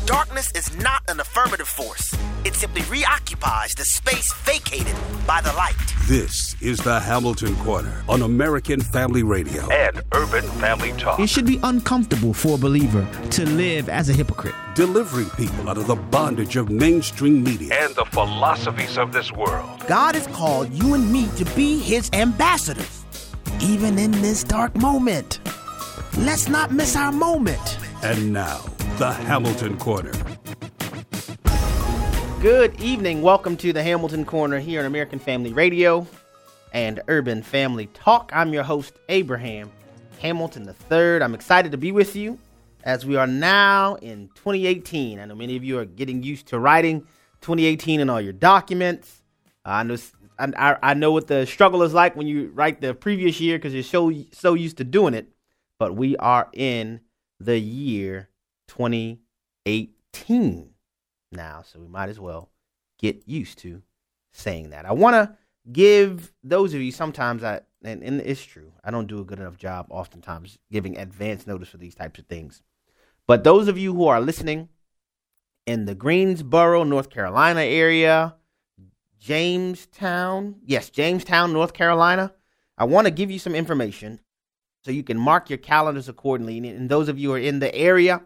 Darkness is not an affirmative force. It simply reoccupies the space vacated by the light. This is the Hamilton Corner on American Family Radio and Urban Family Talk. It should be uncomfortable for a believer to live as a hypocrite. Delivering people out of the bondage of mainstream media and the philosophies of this world. God has called you and me to be his ambassadors, even in this dark moment. Let's not miss our moment. And now, the Hamilton Corner. Good evening. Welcome to the Hamilton Corner here on American Family Radio and Urban Family Talk. I'm your host, Abraham Hamilton III. I'm excited to be with you as we are now in 2018. I know many of you are getting used to writing 2018 in all your documents. I know what the struggle is like when you write the previous year because you're so used to doing it. But we are in the year 2018 now, so we might as well get used to saying that. I want to give those of you sometimes, and it's true, I don't do a good enough job oftentimes giving advance notice for these types of things. But those of you who are listening in the Greensboro, North Carolina area, Jamestown, North Carolina, I want to give you some information so you can mark your calendars accordingly. And those of you who are in that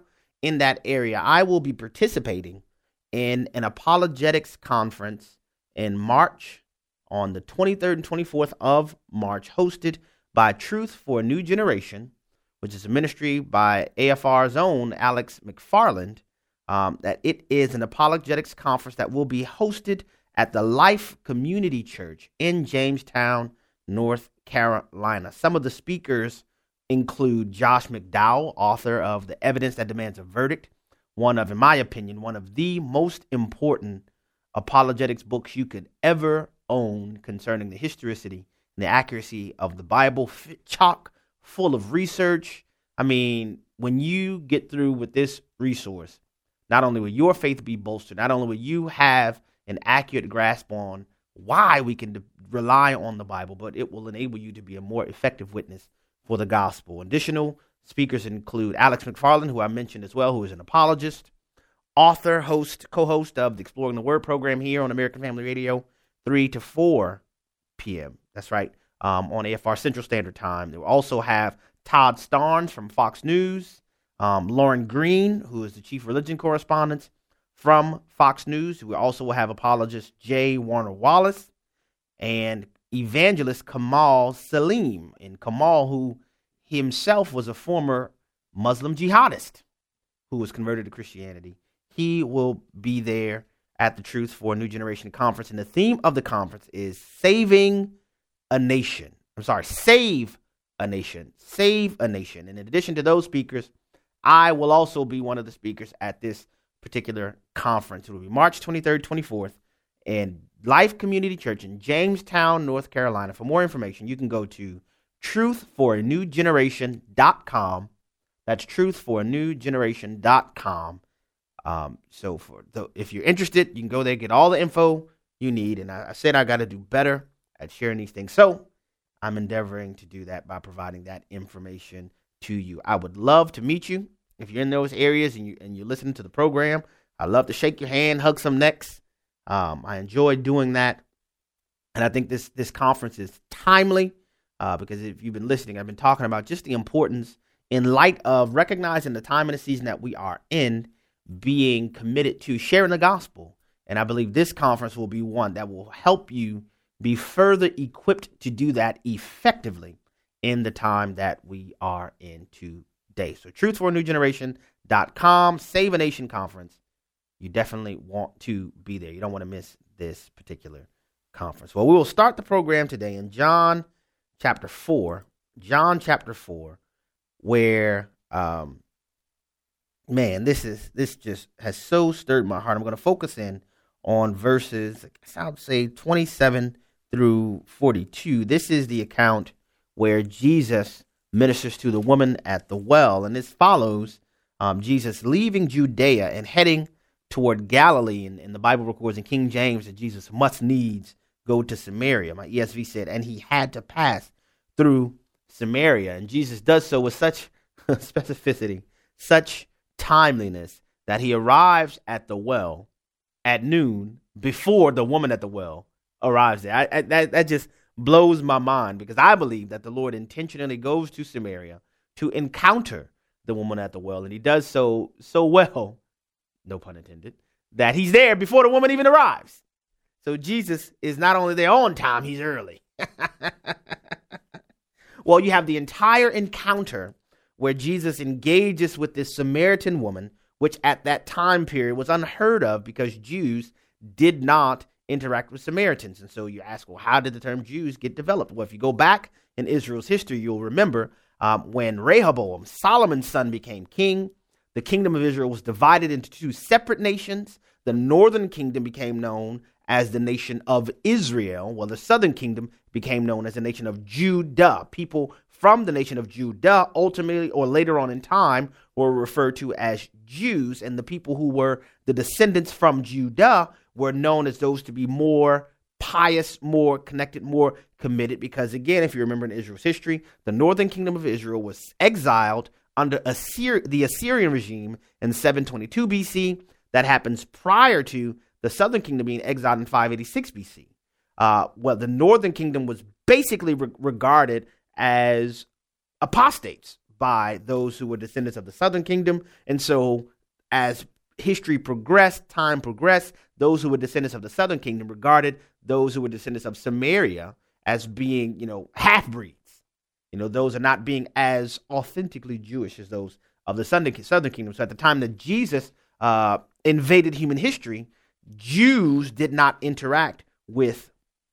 area, I will be participating in an apologetics conference in March on the 23rd and 24th of March, hosted by Truth for a New Generation, which is a ministry by AFR's own Alex McFarland. That it is an apologetics conference that will be hosted at the Life Community Church in Jamestown, North Carolina. Some of the speakers include Josh McDowell, author of The Evidence That Demands a Verdict, in my opinion, one of the most important apologetics books you could ever own concerning the historicity and the accuracy of the Bible, chock full of research. I mean, when you get through with this resource, not only will your faith be bolstered, not only will you have an accurate grasp on why we can rely on the Bible, but it will enable you to be a more effective witness for the gospel. Additional speakers include Alex McFarland, who I mentioned as well, who is an apologist, author, co-host of the Exploring the Word program here on American Family Radio, 3 to 4 p.m. That's right, on AFR Central Standard Time. They will also have Todd Starnes from Fox News, Lauren Green, who is the chief religion correspondent from Fox News. We also will have apologist J. Warner Wallace and evangelist Kamal Salim. And Kamal, who himself was a former Muslim jihadist who was converted to Christianity, he will be there at the Truth for a New Generation conference. And the theme of the conference is Save a Nation. Save a Nation. And in addition to those speakers, I will also be one of the speakers at this particular conference. It will be March 23rd, 24th, in Life Community Church in Jamestown, North Carolina. For more information, you can go to truthforanewgeneration.com. That's truthforanewgeneration.com. If you're interested, you can go there, get all the info you need. And I said I got to do better at sharing these things. So I'm endeavoring to do that by providing that information to you. I would love to meet you. If you're in those areas and you're listening to the program, I'd love to shake your hand, hug some necks. I enjoy doing that. And I think this conference is timely because if you've been listening, I've been talking about just the importance in light of recognizing the time and the season that we are in, being committed to sharing the gospel. And I believe this conference will be one that will help you be further equipped to do that effectively in the time that we are in today. So truthforanewgeneration.com, Save a Nation Conference. You definitely want to be there. You don't want to miss this particular conference. Well, we will start the program today in John chapter 4, where, this just has so stirred my heart. I'm going to focus in on verses, I would say 27 through 42. This is the account where Jesus ministers to the woman at the well. And this follows Jesus leaving Judea and heading toward Galilee. And the Bible records in King James that Jesus must needs go to Samaria. My ESV said, and he had to pass through Samaria. And Jesus does so with such specificity, such timeliness, that he arrives at the well at noon before the woman at the well arrives there. That just blows my mind, because I believe that the Lord intentionally goes to Samaria to encounter the woman at the well, and he does so well, no pun intended, that he's there before the woman even arrives. So Jesus is not only there on time, he's early. Well, you have the entire encounter where Jesus engages with this Samaritan woman, which at that time period was unheard of because Jews did not interact with Samaritans. And so you ask, well, how did the term Jews get developed? Well, if you go back in Israel's history, you'll remember when Rehoboam, Solomon's son, became king, the kingdom of Israel was divided into two separate nations. The northern kingdom became known as the nation of Israel, while the southern kingdom became known as the nation of Judah. People from the nation of Judah ultimately, or later on in time, were referred to as Jews, and the people who were the descendants from Judah were known as those to be more pious, more connected, more committed, because again, if you remember in Israel's history, the northern kingdom of Israel was exiled under the Assyrian regime in 722 BC. That happens prior to the southern kingdom being exiled in 586 BC. Well, the northern kingdom was basically regarded as apostates by those who were descendants of the southern kingdom. And so as history progressed, time progressed, those who were descendants of the southern kingdom regarded those who were descendants of Samaria as being, half-breeds. Those are not being as authentically Jewish as those of the southern kingdom. So at the time that Jesus invaded human history, Jews did not interact with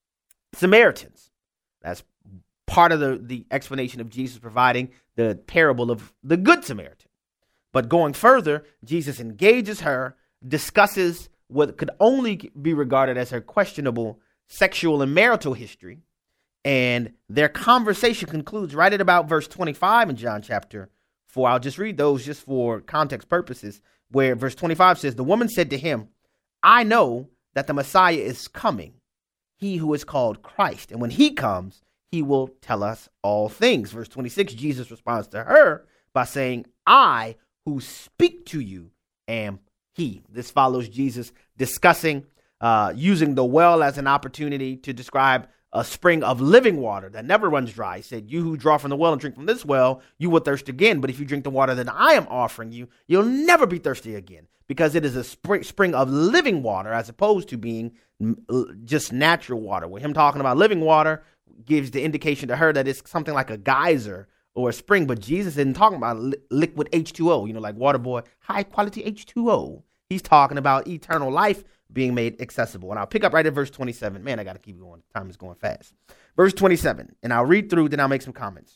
Samaritans. That's part of the explanation of Jesus providing the parable of the Good Samaritan. But going further, Jesus engages her, discusses what could only be regarded as her questionable sexual and marital history, and their conversation concludes right at about verse 25 in John chapter 4. I'll just read those just for context purposes, where verse 25 says, "The woman said to him, 'I know that the Messiah is coming, he who is called Christ. And when he comes, he will tell us all things.'" Verse 26, Jesus responds to her by saying, "I who speak to you am he." This follows Jesus discussing using the well as an opportunity to describe a spring of living water that never runs dry. He said, "You who draw from the well and drink from this well, you will thirst again. But if you drink the water that I am offering you, you'll never be thirsty again, because it is a spring of living water as opposed to being just natural water." With him talking about living water gives the indication to her that it's something like a geyser or a spring. But Jesus isn't talking about liquid H2O, like Waterboy, high quality H2O. He's talking about eternal life being made accessible. And I'll pick up right at verse 27. Man, I got to keep going. Time is going fast. Verse 27, and I'll read through, then I'll make some comments.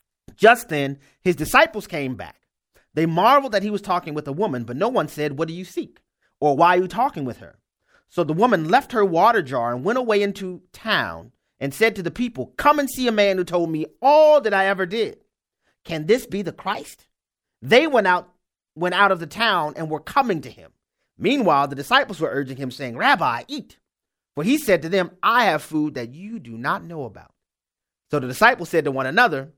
"Just then, his disciples came back. They marveled that he was talking with a woman, but no one said, 'What do you seek?' or 'Why are you talking with her?' So the woman left her water jar and went away into town and said to the people, 'Come and see a man who told me all that I ever did. Can this be the Christ?' They went out of the town and were coming to him. Meanwhile, the disciples were urging him, saying, 'Rabbi, eat.' For he said to them, 'I have food that you do not know about.' So the disciples said to one another,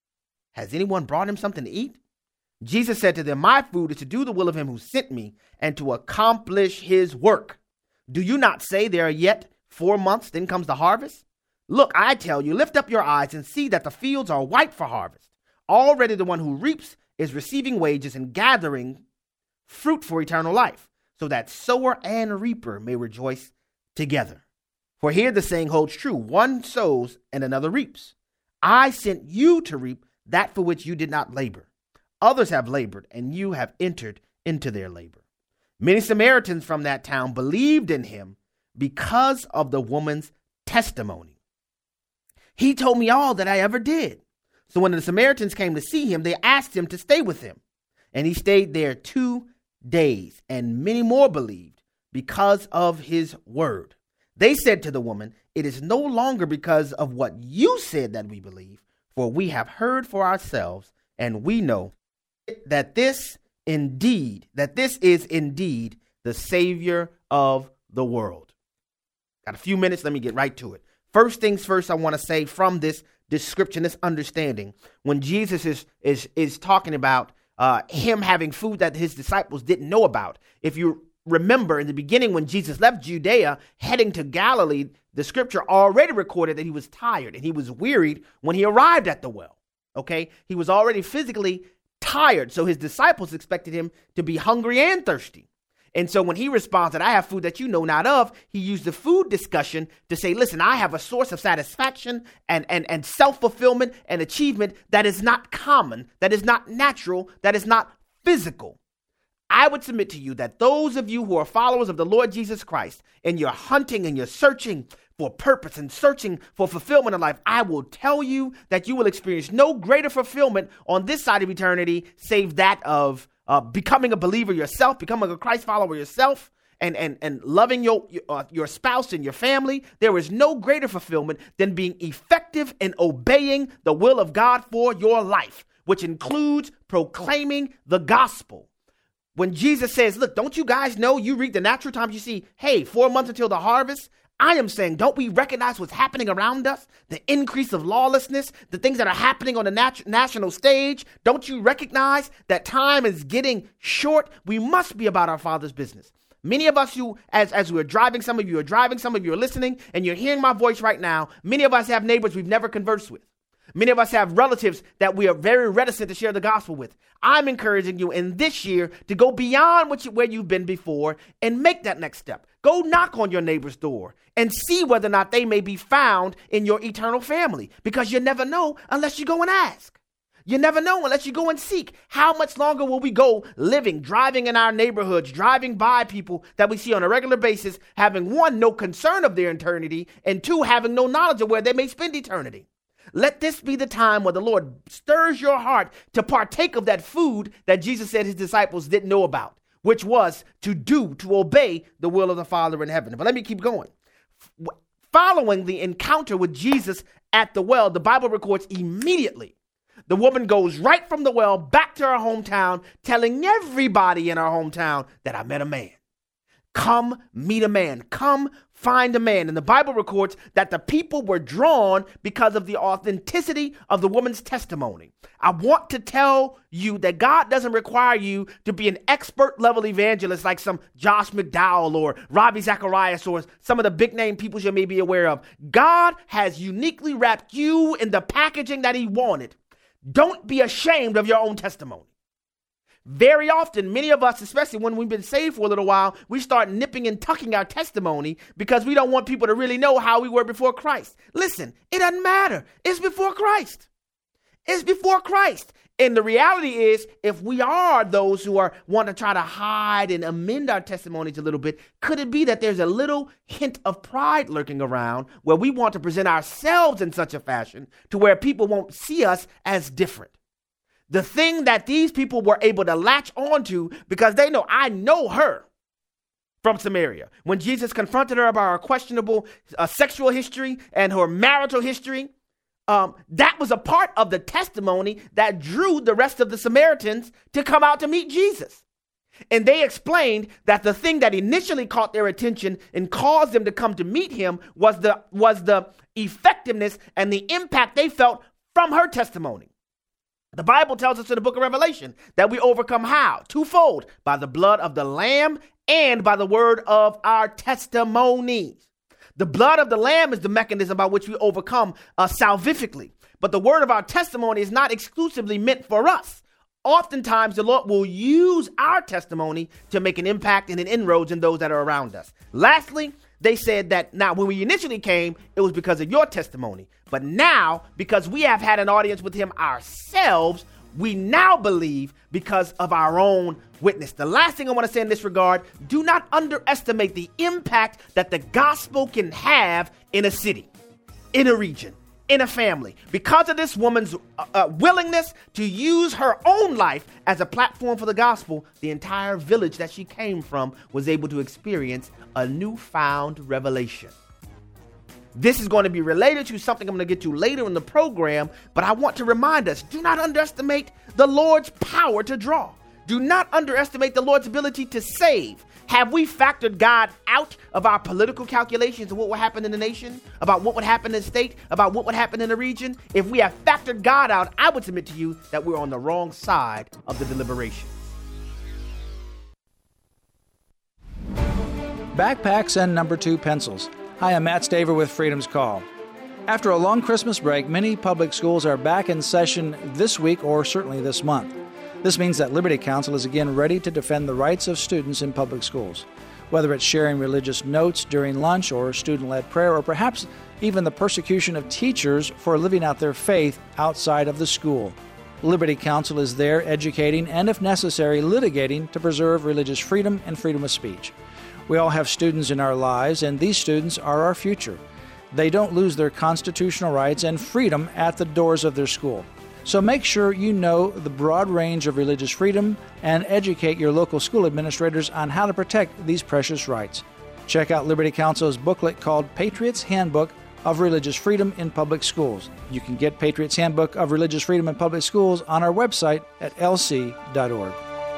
'Has anyone brought him something to eat?' Jesus said to them, 'My food is to do the will of him who sent me and to accomplish his work. Do you not say there are yet 4 months, then comes the harvest? Look, I tell you, lift up your eyes and see that the fields are white for harvest. Already the one who reaps is receiving wages and gathering fruit for eternal life, so that sower and reaper may rejoice together. For here the saying holds true, one sows and another reaps. I sent you to reap that for which you did not labor. Others have labored, and you have entered into their labor.' Many Samaritans from that town believed in him because of the woman's testimony. 'He told me all that I ever did.' So when the Samaritans came to see him, they asked him to stay with them. And he stayed there 2 days, and many more believed because of his word. They said to the woman, 'It is no longer because of what you said that we believe, for we have heard for ourselves, and we know that this is indeed the Savior of the world.'" Got a few minutes. Let me get right to it. First things first, I want to say from this description, this understanding, when Jesus is talking about him having food that his disciples didn't know about. If you remember in the beginning when Jesus left Judea heading to Galilee, the scripture already recorded that he was tired and he was wearied when he arrived at the well. Okay, he was already physically tired, so his disciples expected him to be hungry and thirsty. And so when he responded, I have food that you know not of, he used the food discussion to say, listen, I have a source of satisfaction and self-fulfillment and achievement that is not common, that is not natural, that is not physical. I would submit to you that those of you who are followers of the Lord Jesus Christ and you're hunting and you're searching for purpose and searching for fulfillment in life, I will tell you that you will experience no greater fulfillment on this side of eternity save that of becoming a believer yourself, becoming a Christ follower yourself, and loving your spouse and your family. There is no greater fulfillment than being effective in obeying the will of God for your life, which includes proclaiming the gospel. When Jesus says, look, don't you guys know you read the natural times? You see, hey, 4 months until the harvest. I am saying, don't we recognize what's happening around us? The increase of lawlessness, the things that are happening on the national stage. Don't you recognize that time is getting short? We must be about our Father's business. Many of us who, as we're driving, some of you are driving, some of you are listening, and you're hearing my voice right now. Many of us have neighbors we've never conversed with. Many of us have relatives that we are very reticent to share the gospel with. I'm encouraging you in this year to go beyond where you've been before and make that next step. Go knock on your neighbor's door and see whether or not they may be found in your eternal family, because you never know unless you go and ask. You never know unless you go and seek. How much longer will we go living, driving in our neighborhoods, driving by people that we see on a regular basis, having one, no concern of their eternity, and two, having no knowledge of where they may spend eternity? Let this be the time where the Lord stirs your heart to partake of that food that Jesus said his disciples didn't know about, which was to obey the will of the Father in heaven. But let me keep going. Following the encounter with Jesus at the well, the Bible records immediately the woman goes right from the well back to her hometown, telling everybody in her hometown that I met a man. Come meet a man. Come find a man. And the Bible records that the people were drawn because of the authenticity of the woman's testimony. I want to tell you that God doesn't require you to be an expert level evangelist like some Josh McDowell or Ravi Zacharias or some of the big name people you may be aware of. God has uniquely wrapped you in the packaging that he wanted. Don't be ashamed of your own testimony. Very often, many of us, especially when we've been saved for a little while, we start nipping and tucking our testimony because we don't want people to really know how we were before Christ. Listen, it doesn't matter. It's before Christ. It's before Christ. And the reality is, if we are those who want to try to hide and amend our testimonies a little bit, could it be that there's a little hint of pride lurking around where we want to present ourselves in such a fashion to where people won't see us as different? The thing that these people were able to latch onto, because they know, I know her from Samaria. When Jesus confronted her about her questionable sexual history and her marital history, that was a part of the testimony that drew the rest of the Samaritans to come out to meet Jesus. And they explained that the thing that initially caught their attention and caused them to come to meet him was the effectiveness and the impact they felt from her testimony. The Bible tells us in the book of Revelation that we overcome how? Twofold, by the blood of the Lamb and by the word of our testimonies. The blood of the Lamb is the mechanism by which we overcome salvifically. But the word of our testimony is not exclusively meant for us. Oftentimes, the Lord will use our testimony to make an impact and an inroads in those that are around us. Lastly, they said that now when we initially came, it was because of your testimony. But now, because we have had an audience with him ourselves, we now believe because of our own witness. The last thing I want to say in this regard, do not underestimate the impact that the gospel can have in a city, in a region, in a family. Because of this woman's willingness to use her own life as a platform for the gospel, the entire village that she came from was able to experience a newfound revelation. This is going to be related to something I'm going to get to later in the program, but I want to remind us, do not underestimate the Lord's power to draw. Do not underestimate the Lord's ability to save. Have we factored God out of our political calculations of what would happen in the nation, about what would happen in the state, about what would happen in the region? If we have factored God out, I would submit to you that we're on the wrong side of the deliberation. Backpacks and number 2 pencils. Hi, I'm Matt Staver with Freedom's Call. After a long Christmas break, many public schools are back in session this week or certainly this month. This means that Liberty Counsel is again ready to defend the rights of students in public schools. Whether it's sharing religious notes during lunch or student-led prayer, or perhaps even the persecution of teachers for living out their faith outside of the school. Liberty Counsel is there educating and, if necessary, litigating to preserve religious freedom and freedom of speech. We all have students in our lives, and these students are our future. They don't lose their constitutional rights and freedom at the doors of their school. So make sure you know the broad range of religious freedom and educate your local school administrators on how to protect these precious rights. Check out Liberty Counsel's booklet called Patriot's Handbook of Religious Freedom in Public Schools. You can get Patriot's Handbook of Religious Freedom in Public Schools on our website at lc.org.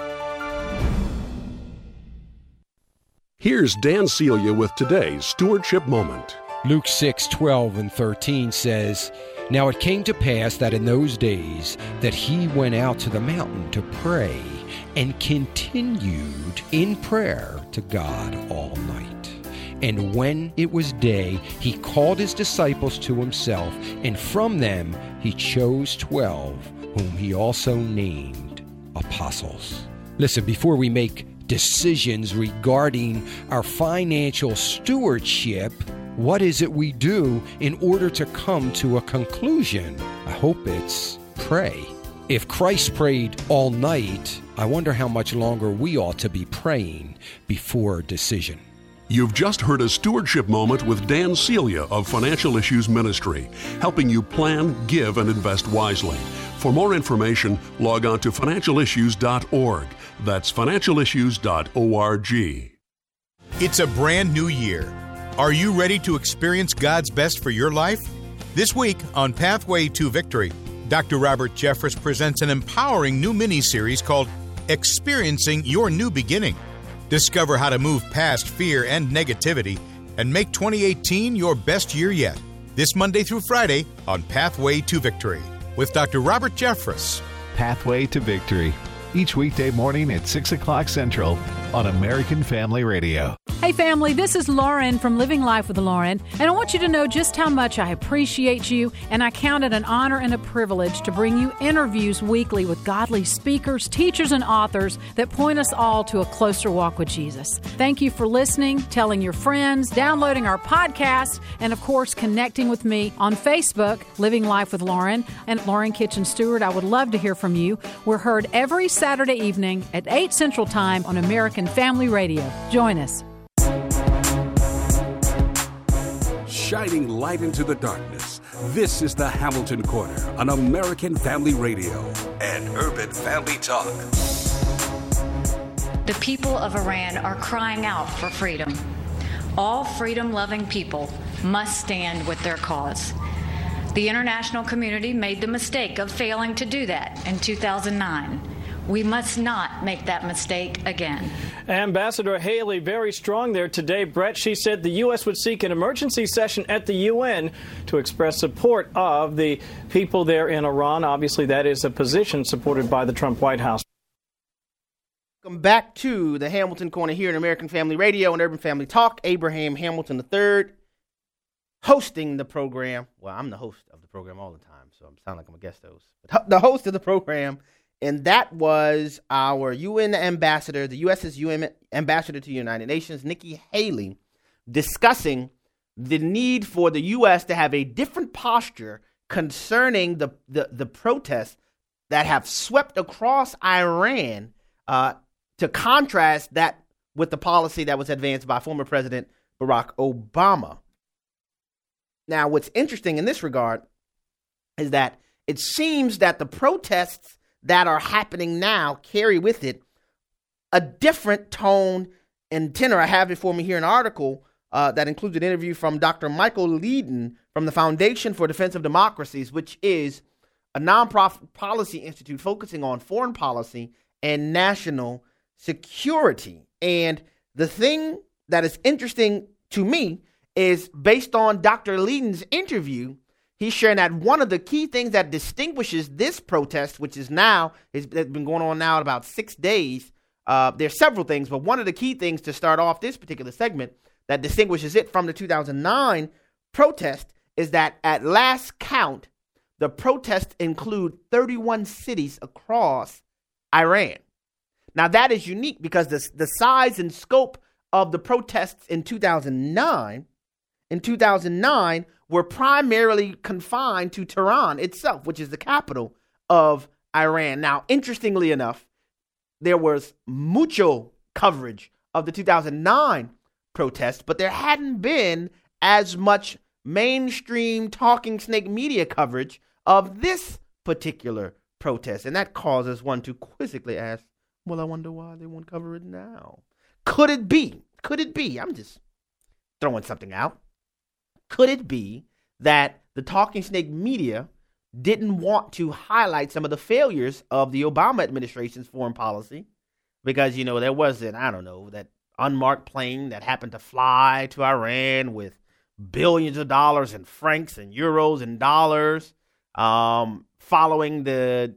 Here's Dan Celia with today's Stewardship Moment. Luke 6:12 and 13 says, "Now it came to pass that in those days that he went out to the mountain to pray and continued in prayer to God all night. And when it was day, he called his disciples to himself, and from them he chose 12, whom he also named apostles." Listen, before we make decisions regarding our financial stewardship, what is it we do in order to come to a conclusion? I hope it's pray. If Christ prayed all night, I wonder how much longer we ought to be praying before a decision. You've just heard a Stewardship Moment with Dan Celia of Financial Issues Ministry, helping you plan, give, and invest wisely. For more information, log on to financialissues.org. That's financialissues.org. It's a brand new year. Are you ready to experience God's best for your life? This week on Pathway to Victory, Dr. Robert Jeffress presents an empowering new mini-series called Experiencing Your New Beginning. Discover how to move past fear and negativity and make 2018 your best year yet. This Monday through Friday on Pathway to Victory with Dr. Robert Jeffress. Pathway to Victory, each weekday morning at 6 o'clock Central on American Family Radio. Hey family, this is Lauren from Living Life with Lauren, and I want you to know just how much I appreciate you, and I count it an honor and a privilege to bring you interviews weekly with godly speakers, teachers, and authors that point us all to a closer walk with Jesus. Thank you for listening, telling your friends, downloading our podcast, and of course connecting with me on Facebook, Living Life with Lauren, and Lauren Kitchen Stewart. I would love to hear from you. We're heard every Saturday evening at 8 Central Time on American Family Radio. Join us. Shining light into the darkness. This is the Hamilton Corner on American Family Radio and Urban Family Talk. The people of Iran are crying out for freedom. All freedom-loving people must stand with their cause. The international community made the mistake of failing to do that in 2009. We must not make that mistake again. Ambassador Haley, very strong there today. Brett, she said the U.S. would seek an emergency session at the UN to express support of the people there in Iran. Obviously, that is a position supported by the Trump White House. Welcome back to the Hamilton Corner here in American Family Radio and Urban Family Talk. Abraham Hamilton III hosting the program. Well, I'm the host of the program all the time, so I sound like I'm a guest host. But the host of the program. And that was our UN ambassador, the U.S.'s UN ambassador to the United Nations, Nikki Haley, discussing the need for the U.S. to have a different posture concerning the protests that have swept across Iran, to contrast that with the policy that was advanced by former President Barack Obama. Now, what's interesting in this regard is that it seems that the protests that are happening now carry with it a different tone and tenor. I have before me here an article that includes an interview from Dr. Michael Leedon from the Foundation for Defense of Democracies, which is a nonprofit policy institute focusing on foreign policy and national security. And the thing that is interesting to me is based on Dr. Leeden's interview, he's sharing that one of the key things that distinguishes this protest, which is now, it's been going on now about 6 days. There's several things, but one of the key things to start off this particular segment that distinguishes it from the 2009 protest is that at last count, the protests include 31 cities across Iran. Now, that is unique because the size and scope of the protests in 2009 were primarily confined to Tehran itself, which is the capital of Iran. Now, interestingly enough, there was mucho coverage of the 2009 protests, but there hadn't been as much mainstream talking snake media coverage of this particular protest. And that causes one to quizzically ask, well, I wonder why they won't cover it now. Could it be? I'm just throwing something out. Could it be that the talking snake media didn't want to highlight some of the failures of the Obama administration's foreign policy? Because, there was that unmarked plane that happened to fly to Iran with billions of dollars in francs and euros and dollars, following the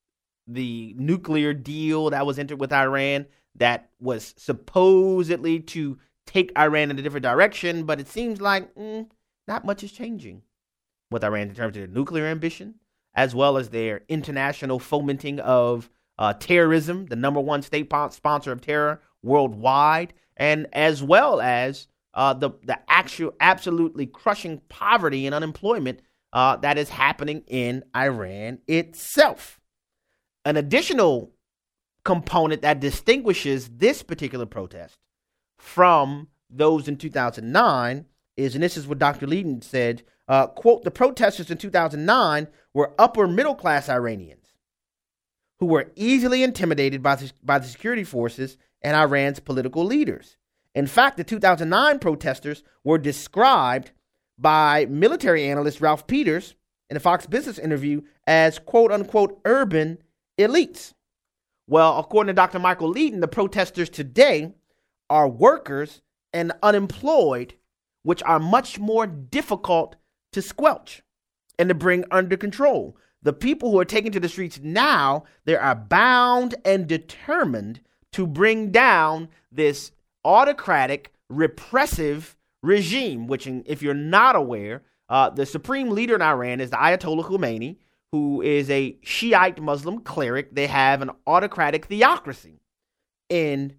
nuclear deal that was entered with Iran that was supposedly to take Iran in a different direction. But it seems like not much is changing with Iran in terms of their nuclear ambition, as well as their international fomenting of terrorism, the number one state sponsor of terror worldwide, and as well as the actual absolutely crushing poverty and unemployment that is happening in Iran itself. An additional component that distinguishes this particular protest from those in 2009 is, and this is what Dr. Leeden said, quote, the protesters in 2009 were upper middle class Iranians who were easily intimidated by the security forces and Iran's political leaders. In fact, the 2009 protesters were described by military analyst Ralph Peters in a Fox Business interview as quote unquote urban elites. Well, according to Dr. Michael Leeden, the protesters today are workers and unemployed, which are much more difficult to squelch and to bring under control. The people who are taken to the streets now, they are bound and determined to bring down this autocratic, repressive regime, which, if you're not aware, the supreme leader in Iran is the Ayatollah Khomeini, who is a Shiite Muslim cleric. They have an autocratic theocracy in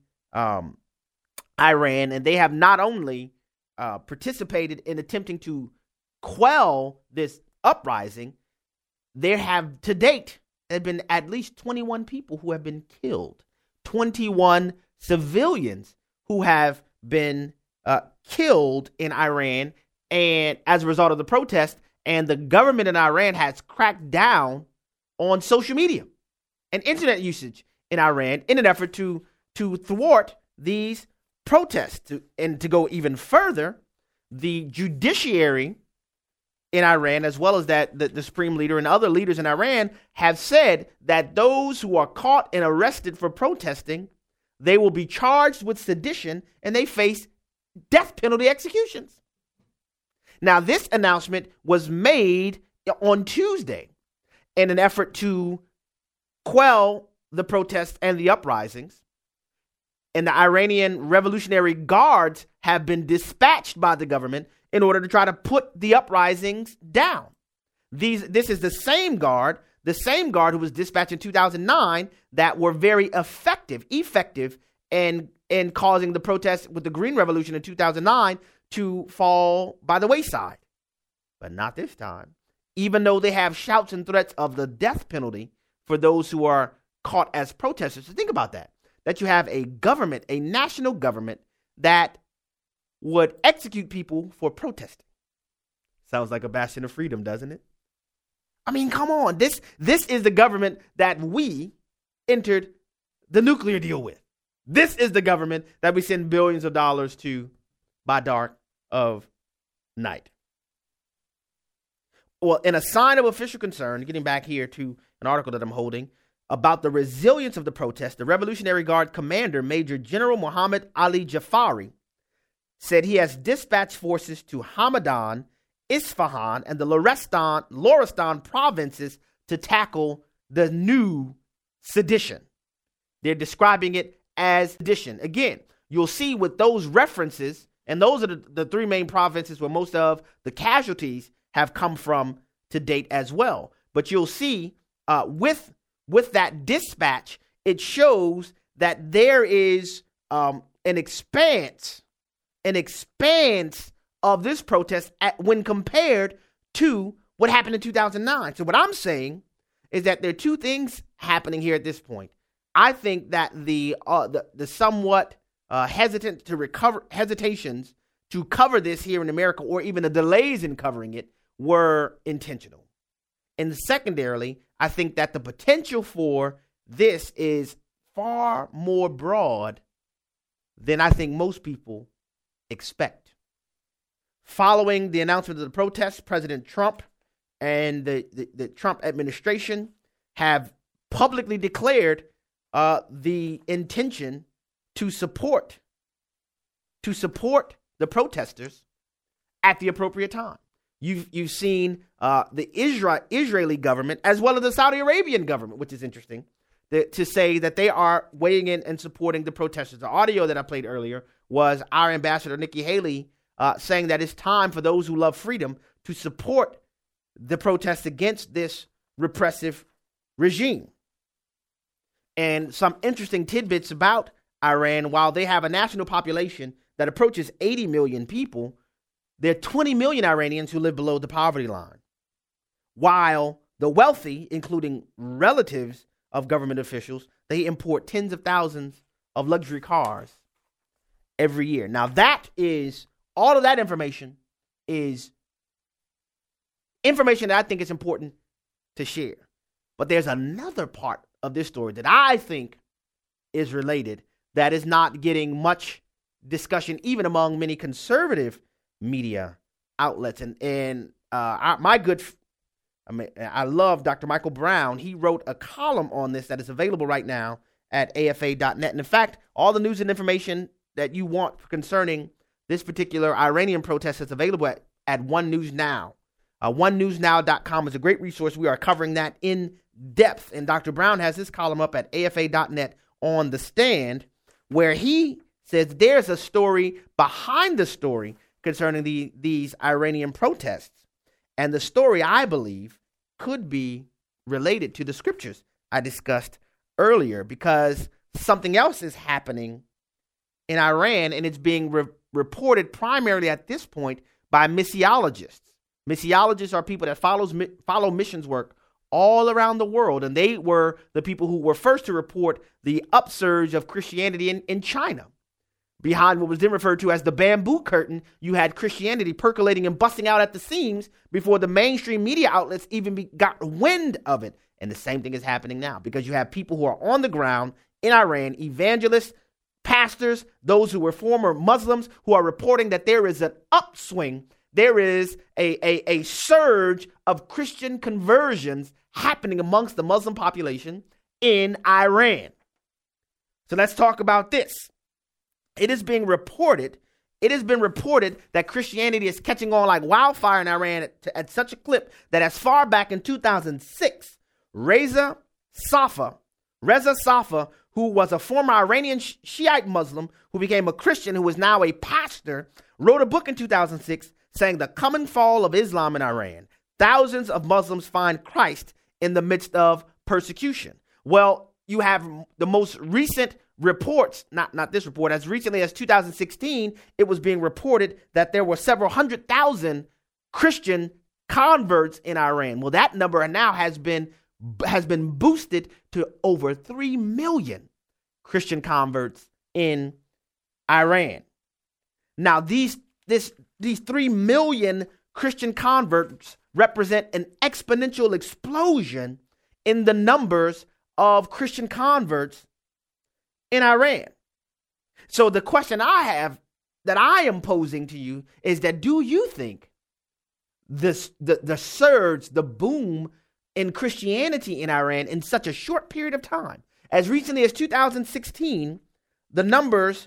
Iran, and they have not only participated in attempting to quell this uprising, there have to date been at least 21 people who have been killed, 21 civilians who have been killed in Iran, and as a result of the protest. And the government in Iran has cracked down on social media and internet usage in Iran in an effort to thwart these protests. And to go even further, the judiciary in Iran, as well as the supreme leader and other leaders in Iran, have said that those who are caught and arrested for protesting, they will be charged with sedition and they face death penalty executions. Now, this announcement was made on Tuesday in an effort to quell the protests and the uprisings. And the Iranian Revolutionary Guards have been dispatched by the government in order to try to put the uprisings down. This is the same guard who was dispatched in 2009 that were very effective in causing the protests with the Green Revolution in 2009 to fall by the wayside. But not this time. Even though they have shouts and threats of the death penalty for those who are caught as protesters. So think about that you have a government, a national government, that would execute people for protesting. Sounds like a bastion of freedom, doesn't it? I mean, come on. This is the government that we entered the nuclear deal with. This is the government that we send billions of dollars to by dark of night. Well, in a sign of official concern, getting back here to an article that I'm holding, about the resilience of the protest, the Revolutionary Guard commander, Major General Muhammad Ali Jafari, said he has dispatched forces to Hamadan, Isfahan, and the Lorestan provinces to tackle the new sedition. They're describing it as sedition. Again, you'll see with those references, and those are the three main provinces where most of the casualties have come from to date as well. But you'll see with that dispatch, it shows that there is an expanse of this protest when compared to what happened in 2009. So what I'm saying is that there are two things happening here at this point. I think that the somewhat hesitations to cover this here in America, or even the delays in covering it, were intentional. And secondarily, I think that the potential for this is far more broad than I think most people expect. Following the announcement of the protests, President Trump and the Trump administration have publicly declared the intention to support the protesters at the appropriate time. You've seen the Israeli government as well as the Saudi Arabian government, which is interesting, to say that they are weighing in and supporting the protesters. The audio that I played earlier was our ambassador, Nikki Haley, saying that it's time for those who love freedom to support the protests against this repressive regime. And some interesting tidbits about Iran: while they have a national population that approaches 80 million people, there are 20 million Iranians who live below the poverty line, while the wealthy, including relatives of government officials, they import tens of thousands of luxury cars every year. Now, all of that information is information that I think is important to share. But there's another part of this story that I think is related that is not getting much discussion, even among many conservative media outlets. I love Dr. Michael Brown. He wrote a column on this that is available right now at afa.net. And in fact, all the news and information that you want concerning this particular Iranian protest is available at One News Now. OneNewsNow.com is a great resource. We are covering that in depth. And Dr. Brown has his column up at afa.net on The Stand, where he says there's a story behind the story concerning these Iranian protests. And the story, I believe, could be related to the scriptures I discussed earlier, because something else is happening in Iran, and it's being reported primarily at this point by missiologists. Missiologists are people that follow missions work all around the world, and they were the people who were first to report the upsurge of Christianity in China. Behind what was then referred to as the bamboo curtain, you had Christianity percolating and busting out at the seams before the mainstream media outlets even got wind of it. And the same thing is happening now, because you have people who are on the ground in Iran, evangelists, pastors, those who were former Muslims, who are reporting that there is an upswing. There is a surge of Christian conversions happening amongst the Muslim population in Iran. So let's talk about this. It has been reported that Christianity is catching on like wildfire in Iran at such a clip that as far back in 2006, Reza Safa, who was a former Iranian Shiite Muslim who became a Christian, who is now a pastor, wrote a book in 2006 saying the coming fall of Islam in Iran. Thousands of Muslims find Christ in the midst of persecution. Well, you have the most recent reports, not this report, as recently as 2016, it was being reported that there were several 100,000 Christian converts in Iran. Well, that number now has been boosted to over 3 million Christian converts in Iran. Now, these 3 million Christian converts represent an exponential explosion in the numbers of Christian converts in Iran. So the question I have, that I am posing to you, is that do you think the surge, the boom in Christianity in Iran in such a short period of time. As recently as 2016, the numbers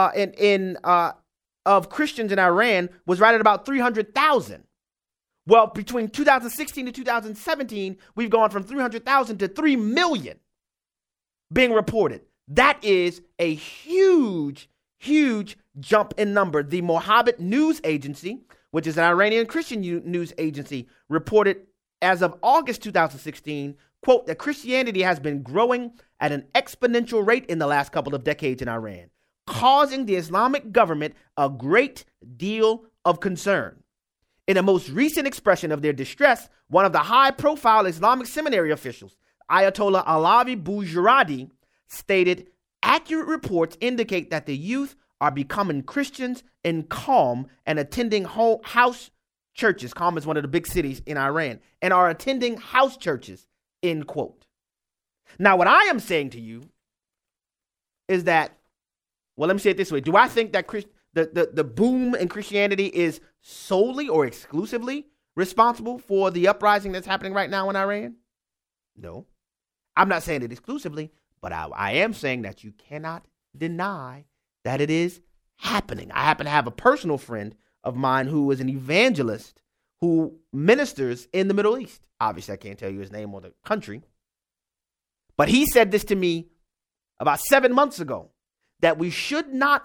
of Christians in Iran was right at about 300,000. Well, between 2016 to 2017, we've gone from 300,000 to 3 million being reported. That is a huge, huge jump in number. The Mohabbat News Agency, which is an Iranian Christian news agency, reported as of August 2016, quote, that Christianity has been growing at an exponential rate in the last couple of decades in Iran, causing the Islamic government a great deal of concern. In a most recent expression of their distress, one of the high-profile Islamic seminary officials, Ayatollah Alavi Bujuradi, stated, accurate reports indicate that the youth are becoming Christians in Qom and attending house churches. Qom is one of the big cities in Iran, and are attending house churches, end quote. Now, what I am saying to you is that, well, let me say it this way. Do I think that the boom in Christianity is solely or exclusively responsible for the uprising that's happening right now in Iran? No. I'm not saying it exclusively, but I am saying that you cannot deny that it is happening. I happen to have a personal friend of mine who is an evangelist who ministers in the Middle East. Obviously, I can't tell you his name or the country. But he said this to me about 7 months ago, that we should not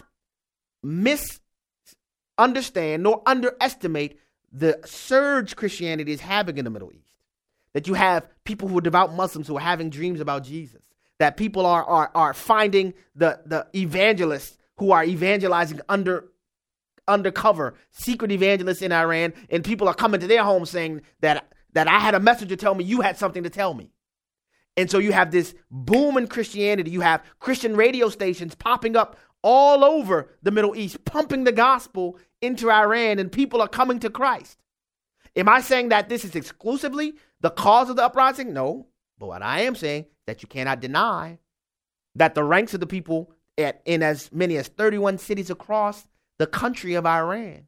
misunderstand nor underestimate the surge Christianity is having in the Middle East. That you have people who are devout Muslims who are having dreams about Jesus. That people are finding the evangelists who are evangelizing undercover, secret evangelists in Iran, and people are coming to their homes saying that I had a message to tell me, you had something to tell me. And so you have this boom in Christianity. You have Christian radio stations popping up all over the Middle East, pumping the gospel into Iran, and people are coming to Christ. Am I saying that this is exclusively the cause of the uprising? No. But what I am saying that you cannot deny that the ranks of the people in as many as 31 cities across the country of Iran,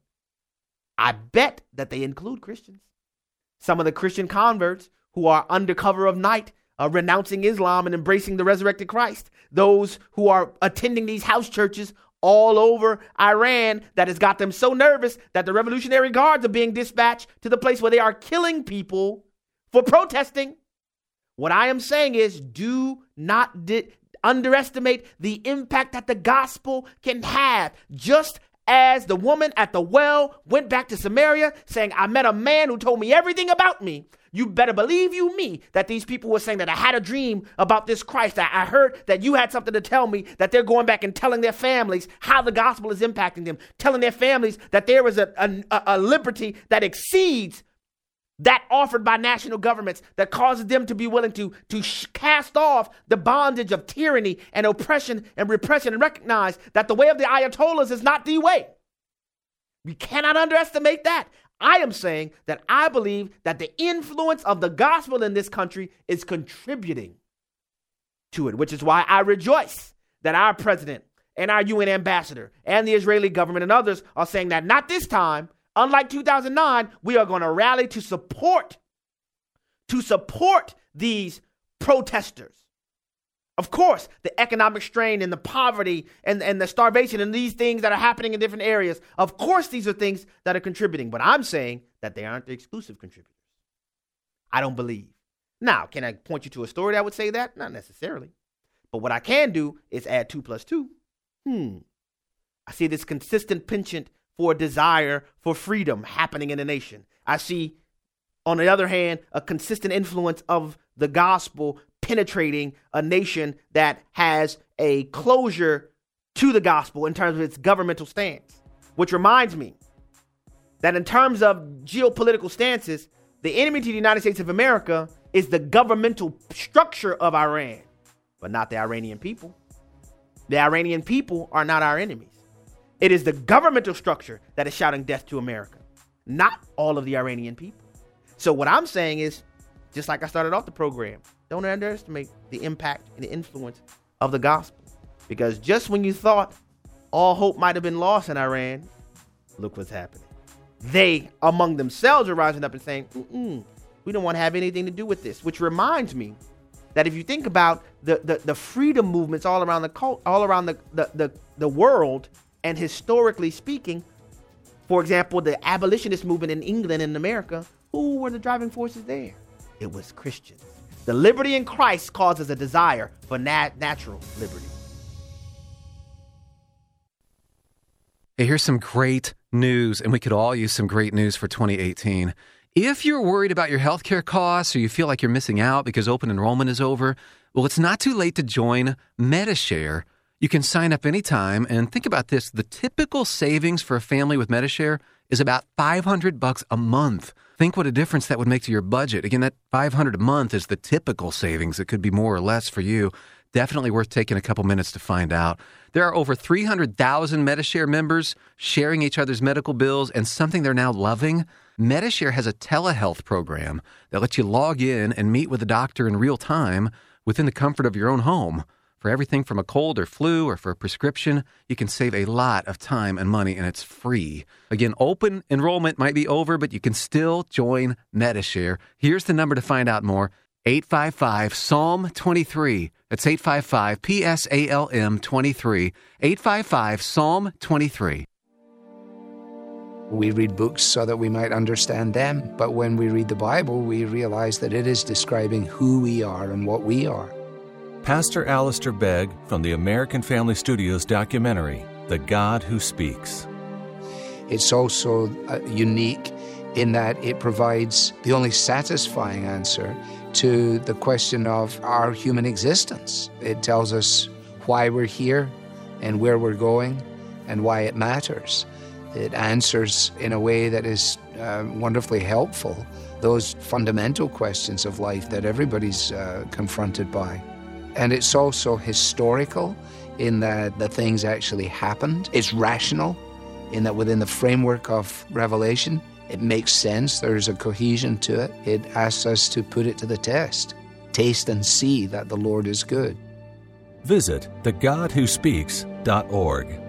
I bet that they include Christians. Some of the Christian converts who are under cover of night renouncing Islam and embracing the resurrected Christ. Those who are attending these house churches all over Iran that has got them so nervous that the Revolutionary Guards are being dispatched to the place where they are killing people for protesting. What I am saying is, do not underestimate the impact that the gospel can have. Just as the woman at the well went back to Samaria saying, I met a man who told me everything about me. You better believe me that these people were saying that I had a dream about this Christ. I heard that you had something to tell me, that they're going back and telling their families how the gospel is impacting them, telling their families that there is a liberty that exceeds that offered by national governments, that causes them to be willing to cast off the bondage of tyranny and oppression and repression, and recognize that the way of the Ayatollahs is not the way. We cannot underestimate that. I am saying that I believe that the influence of the gospel in this country is contributing to it, which is why I rejoice that our president and our UN ambassador and the Israeli government and others are saying that not this time. Unlike 2009, we are going to rally to support these protesters. Of course, the economic strain and the poverty and the starvation and these things that are happening in different areas, of course, these are things that are contributing. But I'm saying that they aren't the exclusive contributors. I don't believe. Now, can I point you to a story that would say that? Not necessarily. But what I can do is add 2 plus 2. I see this consistent penchant for a desire for freedom happening in the nation. I see, on the other hand, a consistent influence of the gospel penetrating a nation that has a closure to the gospel in terms of its governmental stance. Which reminds me that in terms of geopolitical stances, the enemy to the United States of America is the governmental structure of Iran, but not the Iranian people. The Iranian people are not our enemies. It is the governmental structure that is shouting death to America, not all of the Iranian people. So what I'm saying is, just like I started off the program, don't underestimate the impact and the influence of the gospel. Because just when you thought all hope might have been lost in Iran, look what's happening. They, among themselves, are rising up and saying, We don't want to have anything to do with this, which reminds me that if you think about the freedom movements all around the world, and historically speaking, for example, the abolitionist movement in England and America, who were the driving forces there? It was Christians. The liberty in Christ causes a desire for natural liberty. Hey, here's some great news, and we could all use some great news for 2018. If you're worried about your healthcare costs or you feel like you're missing out because open enrollment is over, well, it's not too late to join Medi-Share. You can sign up anytime, and think about this. The typical savings for a family with Medi-Share is about $500 a month. Think what a difference that would make to your budget. Again, that $500 a month is the typical savings. It could be more or less for you. Definitely worth taking a couple minutes to find out. There are over 300,000 Medi-Share members sharing each other's medical bills, and something they're now loving. Medi-Share has a telehealth program that lets you log in and meet with a doctor in real time within the comfort of your own home. For everything from a cold or flu or for a prescription, you can save a lot of time and money, and it's free. Again, open enrollment might be over, but you can still join Medi-Share. Here's the number to find out more. 855-PSALM-23. That's 855-PSALM-23. 855-PSALM-23. We read books so that we might understand them, but when we read the Bible, we realize that it is describing who we are and what we are. Pastor Alistair Begg from the American Family Studios documentary, The God Who Speaks. It's also unique in that it provides the only satisfying answer to the question of our human existence. It tells us why we're here and where we're going and why it matters. It answers in a way that is wonderfully helpful those fundamental questions of life that everybody's confronted by. And it's also historical in that the things actually happened. It's rational in that within the framework of Revelation, it makes sense. There's a cohesion to it. It asks us to put it to the test. Taste and see that the Lord is good. Visit thegodwhospeaks.org.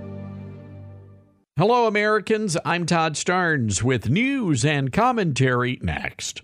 Hello, Americans. I'm Todd Starnes with news and commentary next.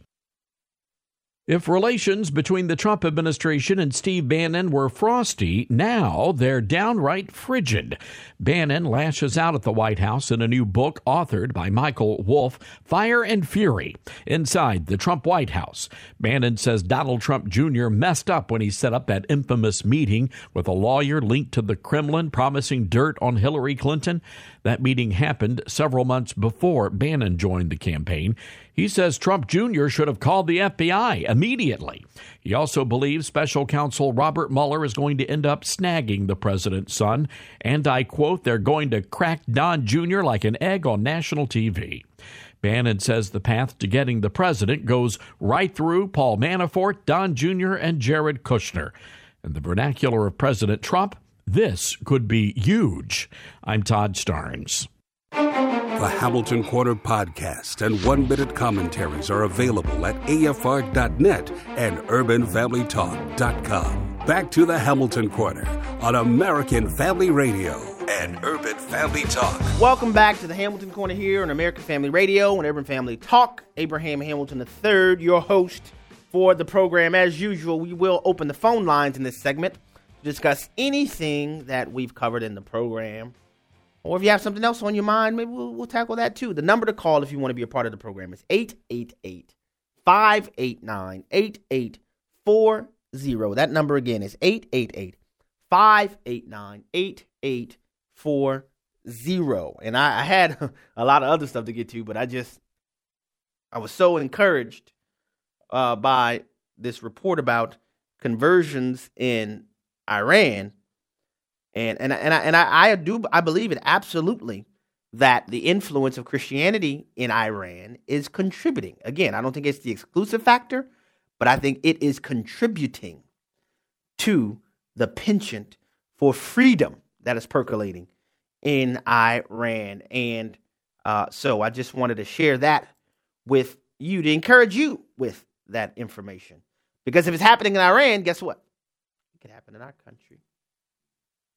If relations between the Trump administration and Steve Bannon were frosty, now they're downright frigid. Bannon lashes out at the White House in a new book authored by Michael Wolff, Fire and Fury, Inside the Trump White House. Bannon says Donald Trump Jr. messed up when he set up that infamous meeting with a lawyer linked to the Kremlin promising dirt on Hillary Clinton. That meeting happened several months before Bannon joined the campaign. He says Trump Jr. should have called the FBI immediately. He also believes special counsel Robert Mueller is going to end up snagging the president's son. And I quote, they're going to crack Don Jr. like an egg on national TV. Bannon says the path to getting the president goes right through Paul Manafort, Don Jr., and Jared Kushner. In the vernacular of President Trump, this could be huge. I'm Todd Starnes. The Hamilton Corner podcast and one-minute commentaries are available at afr.net and urbanfamilytalk.com. Back to the Hamilton Corner on American Family Radio and Urban Family Talk. Welcome back to the Hamilton Corner here on American Family Radio and Urban Family Talk. Abraham Hamilton III, your host for the program. As usual, we will open the phone lines in this segment to discuss anything that we've covered in the program. Or if you have something else on your mind, maybe we'll tackle that too. The number to call if you want to be a part of the program is 888-589-8840. That number again is 888-589-8840. And I had a lot of other stuff to get to, but I was so encouraged by this report about conversions in Iran. And I believe it absolutely that the influence of Christianity in Iran is contributing. Again, I don't think it's the exclusive factor, but I think it is contributing to the penchant for freedom that is percolating in Iran. And so I just wanted to share that with you to encourage you with that information. Because if it's happening in Iran, guess what? It can happen in our country.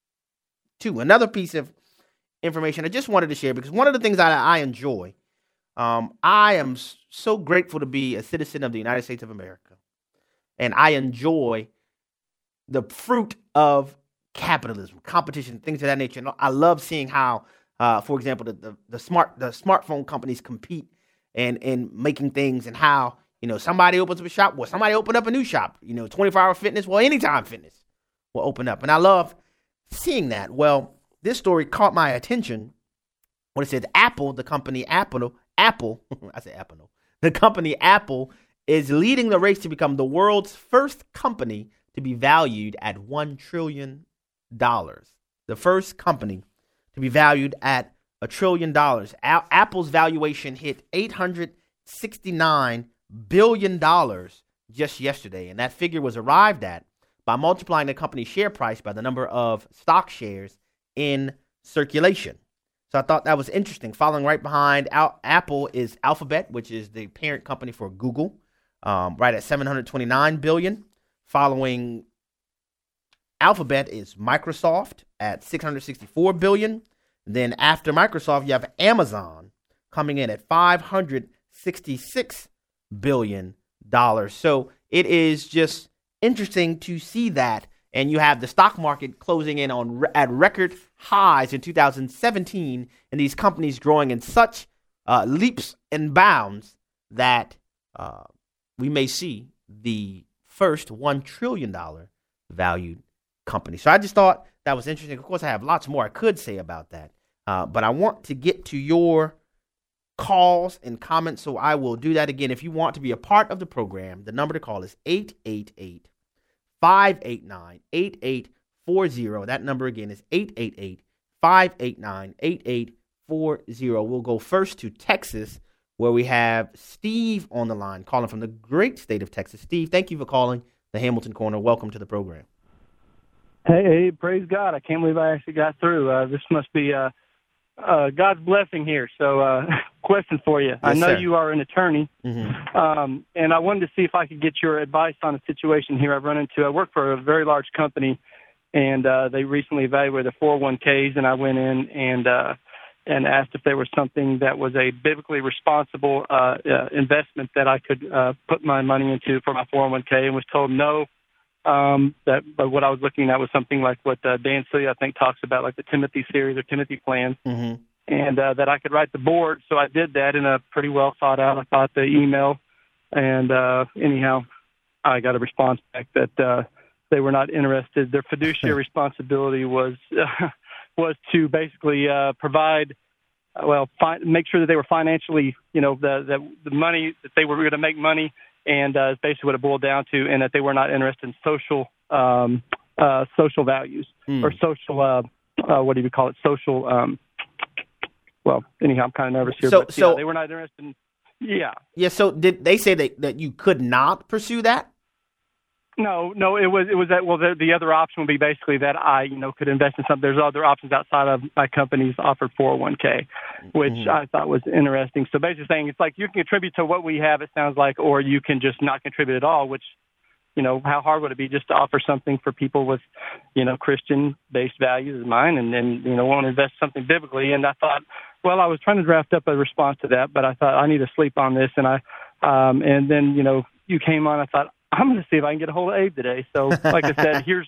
Another piece of information I just wanted to share, because one of the things I enjoy I am so grateful to be a citizen of the United States of America, and I enjoy the fruit of capitalism, competition, things of that nature. And I love seeing how, for example, the smartphone companies compete and making things, and how, somebody opens up a shop, well, somebody opened up a new shop, 24-hour fitness, well, Anytime Fitness will open up. And I love seeing that. Well, this story caught my attention when it said Apple, the company Apple, I say Apple, no. The company Apple is leading the race to become the world's first company to be valued at $1 trillion. The first company to be valued at $1 trillion. Apple's valuation hit $869 billion just yesterday, and that figure was arrived at by multiplying the company's share price by the number of stock shares in circulation. So I thought that was interesting. Following right behind Apple is Alphabet, which is the parent company for Google, right at $729 billion. Following Alphabet is Microsoft at $664 billion. Then after Microsoft, you have Amazon coming in at $566 billion. So it is just interesting to see that. And you have the stock market closing in at record highs in 2017, and these companies growing in such leaps and bounds that we may see the first $1 trillion valued company. So I just thought that was interesting. Of course, I have lots more I could say about that, but I want to get to your calls and comments, so I will do that again. If you want to be a part of the program, the number to call is 888-589-8840. That number again is 888-589-8840. We'll go first to Texas, where we have Steve on the line, calling from the great state of Texas. Steve, thank you for calling the Hamilton Corner. Welcome to the program. Hey, praise God. I can't believe I actually got through. This must be God's blessing here. So, question for you. Yes, I know sir. You are an attorney, and I wanted to see if I could get your advice on a situation here I've run into. I work for a very large company, and they recently evaluated their 401ks, and I went in and asked if there was something that was a biblically responsible investment that I could put my money into for my 401k, and was told no. But what I was looking at was something like what Dan Celia, I think, talks about, like the Timothy series or Timothy plans, and that I could write the board. So I did that in a pretty well thought out, I thought, the email. And anyhow, I got a response back that they were not interested. Their fiduciary responsibility was to basically provide, make sure that they were financially, the money, that they were going to make money. And it's basically what it boiled down to, and that they were not interested in social values or social, what do you call it? Social, anyhow, I'm kind of nervous here. But they were not interested in, Yeah, so did they say that you could not pursue that? No, it was that. Well, the other option would be basically that I, could invest in something. There's other options outside of my company's offered 401k, which I thought was interesting. So basically saying it's like you can contribute to what we have, it sounds like, or you can just not contribute at all, which, how hard would it be just to offer something for people with, Christian-based values as mine and want to invest something biblically? And I thought, I was trying to draft up a response to that, but I thought I need to sleep on this. And and then, you came on, I thought, I'm going to see if I can get a hold of Abe today. So, like I said, here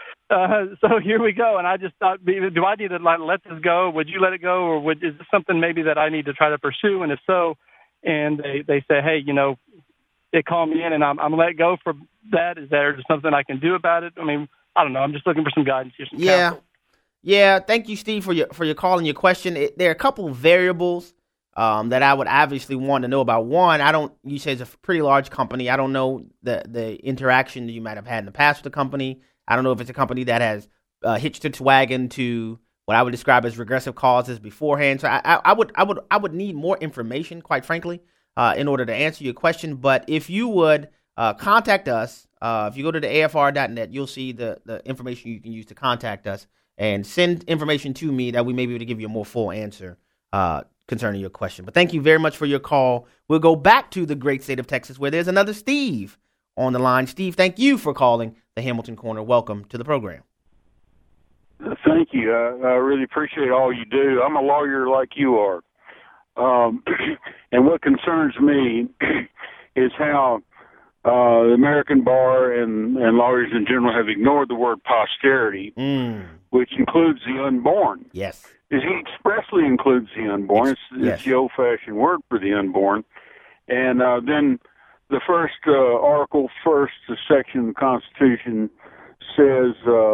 we go. And I just thought, do I need to let this go? Would you let it go? Or is this something maybe that I need to try to pursue? And if so, and they say, hey, they call me in and I'm let go for that. Is there something I can do about it? I mean, I don't know. I'm just looking for some guidance here. Counsel. Yeah. Thank you, Steve, for your call and your question. There are a couple of variables that I would obviously want to know about. One, you say it's a pretty large company. I don't know the interaction that you might have had in the past with the company. I don't know if it's a company that has hitched its wagon to what I would describe as regressive causes beforehand. So I would need more information, quite frankly, in order to answer your question. But if you would contact us, if you go to the AFR.net, you'll see the information you can use to contact us and send information to me that we may be able to give you a more full answer concerning your question. But thank you very much for your call. We'll go back to the great state of Texas, where there's another Steve on the line. Steve, thank you for calling the Hamilton Corner. Welcome to the program. Thank you. I really appreciate all you do. I'm a lawyer like you are. And what concerns me is how the American bar and lawyers in general have ignored the word posterity, which includes the unborn. Yes. He expressly includes the unborn. It's the old-fashioned word for the unborn. And then the first article, first section of the Constitution says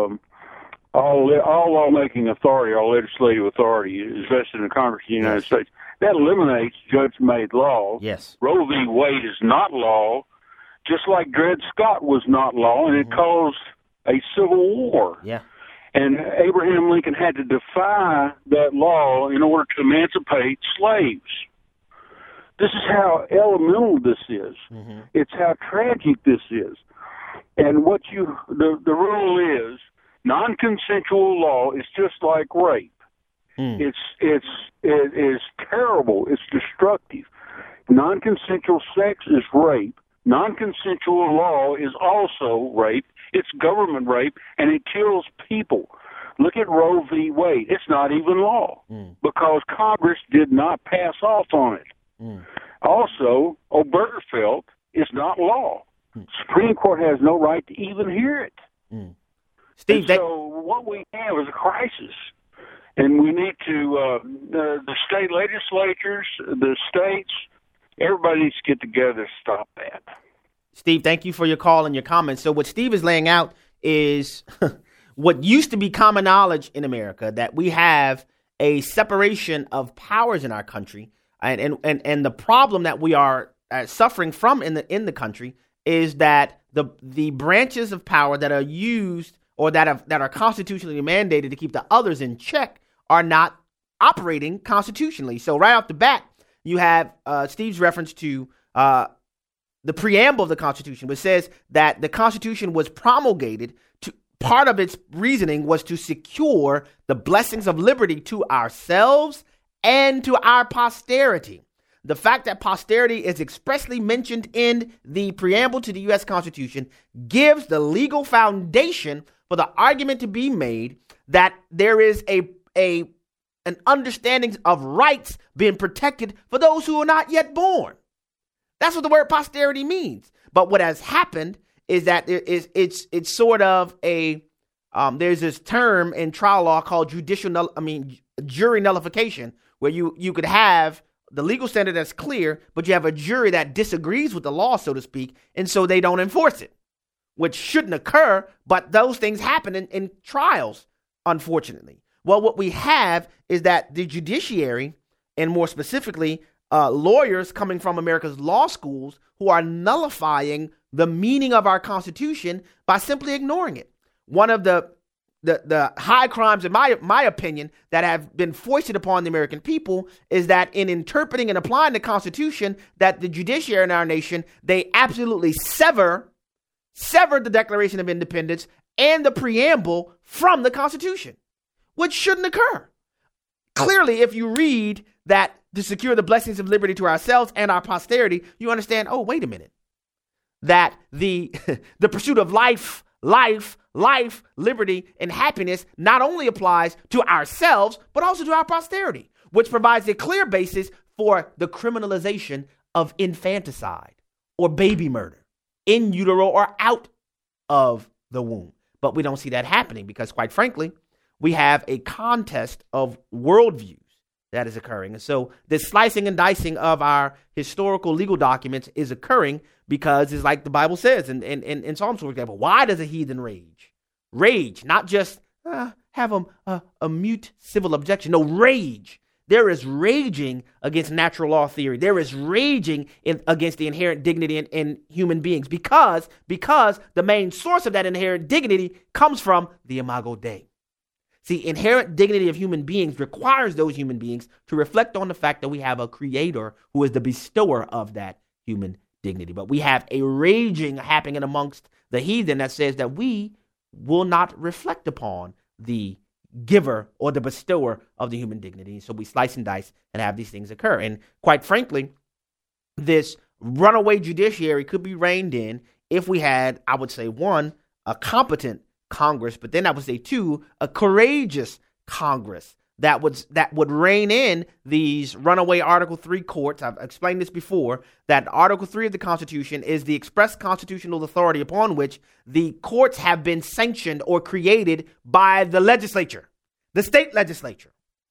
all lawmaking authority, all legislative authority is vested in Congress of the United States. That eliminates judge-made law. Yes. Roe v. Wade is not law, just like Dred Scott was not law, and it caused a civil war. Yeah. And Abraham Lincoln had to defy that law in order to emancipate slaves. This is how elemental this is. It's how tragic this is. And what the rule is, non-consensual law is just like rape. It is terrible. It's destructive. Non-consensual sex is rape. Non-consensual law is also rape. It's government rape, and it kills people. Look at Roe v. Wade. It's not even law because Congress did not pass off on it. Also, Obergefell is not law. Supreme Court has no right to even hear it. Steve, so what we have is a crisis, and we need to the state legislatures, the states, everybody needs to get together to stop that. Steve, thank you for your call and your comments. So what Steve is laying out is what used to be common knowledge in America, that we have a separation of powers in our country, and the problem that we are suffering from in the country is that the branches of power that are used or that are constitutionally mandated to keep the others in check are not operating constitutionally. So right off the bat, you have Steve's reference to the preamble of the Constitution, which says that the Constitution was promulgated to, part of its reasoning was to secure the blessings of liberty to ourselves and to our posterity. The fact that posterity is expressly mentioned in the preamble to the U.S. Constitution gives the legal foundation for the argument to be made that there is an understanding of rights being protected for those who are not yet born. That's what the word posterity means. But what has happened is that it's sort of there's this term in trial law called jury nullification, where you could have the legal standard that's clear, but you have a jury that disagrees with the law, so to speak, and so they don't enforce it, which shouldn't occur, but those things happen in trials, unfortunately. Well, what we have is that the judiciary, and more specifically, lawyers coming from America's law schools, who are nullifying the meaning of our Constitution by simply ignoring it. One of the high crimes, in my opinion, that have been foisted upon the American people is that in interpreting and applying the Constitution, that the judiciary in our nation, they absolutely severed the Declaration of Independence and the preamble from the Constitution, which shouldn't occur. Clearly, if you read that to secure the blessings of liberty to ourselves and our posterity, you understand, oh, wait a minute, that the pursuit of life, liberty, and happiness not only applies to ourselves, but also to our posterity, which provides a clear basis for the criminalization of infanticide or baby murder, in utero or out of the womb. But we don't see that happening because, quite frankly, we have a contest of worldviews that is occurring. And so this slicing and dicing of our historical legal documents is occurring because it's like the Bible says in Psalms, for example, why does a heathen rage? Rage, not just have a mute civil objection. No, rage. There is raging against natural law theory. There is raging against the inherent dignity in human beings because the main source of that inherent dignity comes from the Imago Dei. See, inherent dignity of human beings requires those human beings to reflect on the fact that we have a creator who is the bestower of that human dignity. But we have a raging happening amongst the heathen that says that we will not reflect upon the giver or the bestower of the human dignity. So we slice and dice and have these things occur. And quite frankly, this runaway judiciary could be reined in if we had, I would say, one, a competent Congress, but then I would say two, a courageous Congress that would rein in these runaway Article 3 courts. I've explained this before, that Article 3 of the Constitution is the express constitutional authority upon which the courts have been sanctioned or created by the legislature, the state legislature.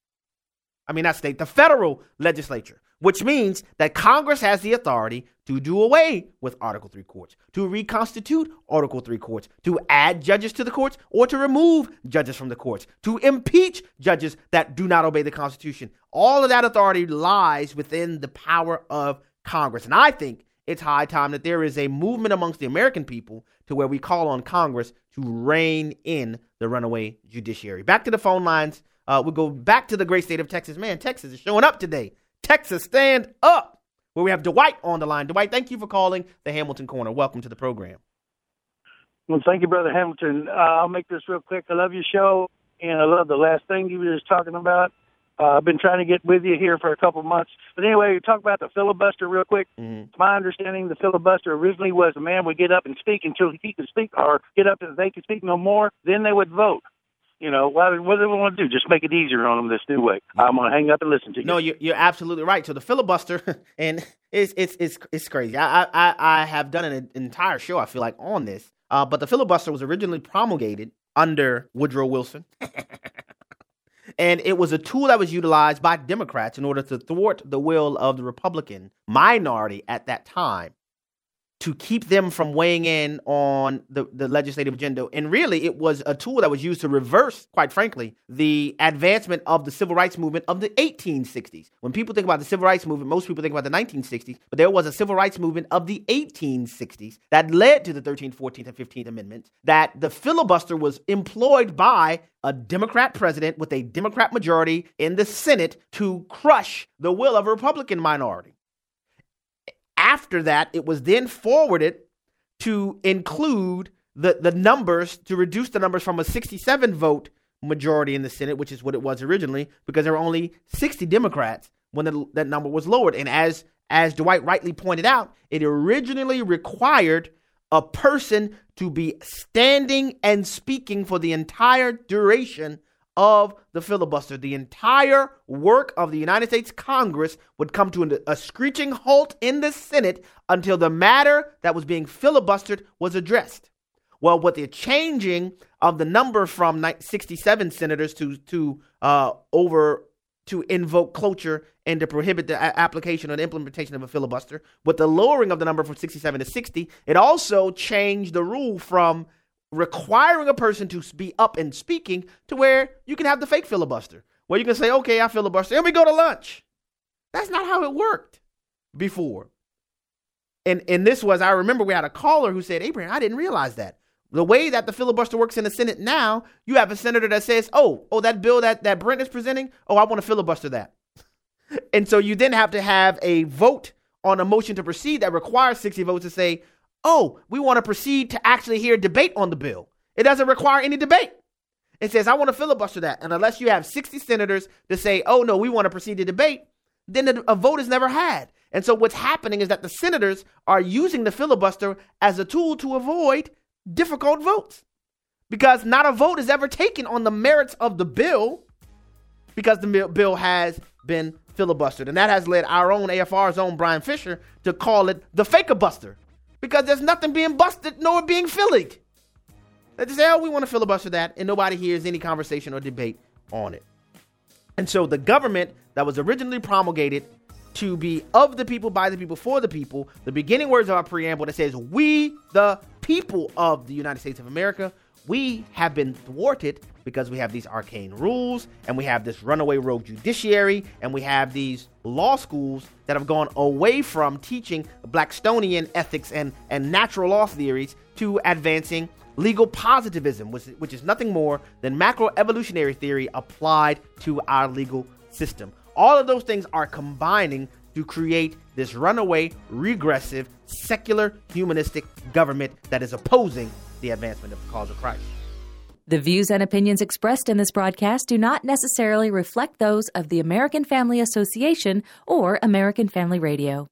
The federal legislature, which means that Congress has the authority to do away with Article 3 courts, to reconstitute Article 3 courts, to add judges to the courts, or to remove judges from the courts, to impeach judges that do not obey the Constitution. All of that authority lies within the power of Congress. And I think it's high time that there is a movement amongst the American people to where we call on Congress to rein in the runaway judiciary. Back to the phone lines. We'll go back to the great state of Texas. Man, Texas is showing up today. Texas, stand up. Where we have Dwight on the line. Dwight, thank you for calling the Hamilton Corner. Welcome to the program. Well, thank you, Brother Hamilton. I'll make this real quick. I love your show, and I love the last thing you were just talking about. I've been trying to get with you here for a couple of months. But anyway, talk about the filibuster real quick. Mm-hmm. My understanding, the filibuster originally was a man would get up and speak until he could speak, or get up and they could speak no more. Then they would vote. What do they want to do? Just make it easier on them this new way. I'm going to hang up and listen to you. No, you're absolutely right. So the filibuster, and it's crazy. I have done an entire show, I feel like, on this. But the filibuster was originally promulgated under Woodrow Wilson. And it was a tool that was utilized by Democrats in order to thwart the will of the Republican minority at that time, to keep them from weighing in on the legislative agenda. And really, it was a tool that was used to reverse, quite frankly, the advancement of the civil rights movement of the 1860s. When people think about the civil rights movement, most people think about the 1960s, but there was a civil rights movement of the 1860s that led to the 13th, 14th, and 15th Amendments, that the filibuster was employed by a Democrat president with a Democrat majority in the Senate to crush the will of a Republican minority. After that, it was then forwarded to include the numbers, to reduce the numbers from a 67 vote majority in the Senate, which is what it was originally, because there were only 60 Democrats when that number was lowered. And as Dwight rightly pointed out, it originally required a person to be standing and speaking for the entire duration of the filibuster. The entire work of the United States Congress would come to a screeching halt in the Senate until the matter that was being filibustered was addressed. Well, with the changing of the number from 67 senators to invoke cloture and to prohibit the application or the implementation of a filibuster, with the lowering of the number from 67 to 60, it also changed the rule from requiring a person to be up and speaking to where you can have the fake filibuster, where you can say, okay, I filibuster, and we go to lunch. That's not how it worked before. And this was, I remember we had a caller who said, Abraham, I didn't realize that. The way that the filibuster works in the Senate now, you have a senator that says, oh, that bill that Brent is presenting, I want to filibuster that. And so you then have to have a vote on a motion to proceed that requires 60 votes to say, we want to proceed to actually hear debate on the bill. It doesn't require any debate. It says, I want to filibuster that. And unless you have 60 senators to say, oh, no, we want to proceed to debate, then a vote is never had. And so what's happening is that the senators are using the filibuster as a tool to avoid difficult votes, because not a vote is ever taken on the merits of the bill, because the bill has been filibustered. And that has led our own AFR's own Brian Fisher to call it the fake-a-buster, because there's nothing being busted nor being filied. They just say, we want to filibuster that, and nobody hears any conversation or debate on it. And so the government that was originally promulgated to be of the people, by the people, for the people, the beginning words of our preamble that says, we, the people of the United States of America, we have been thwarted because we have these arcane rules, and we have this runaway rogue judiciary, and we have these law schools that have gone away from teaching Blackstonian ethics and natural law theories to advancing legal positivism, which is nothing more than macroevolutionary theory applied to our legal system. All of those things are combining to create this runaway, regressive, secular, humanistic government that is opposing the advancement of the cause of Christ. The views and opinions expressed in this broadcast do not necessarily reflect those of the American Family Association or American Family Radio.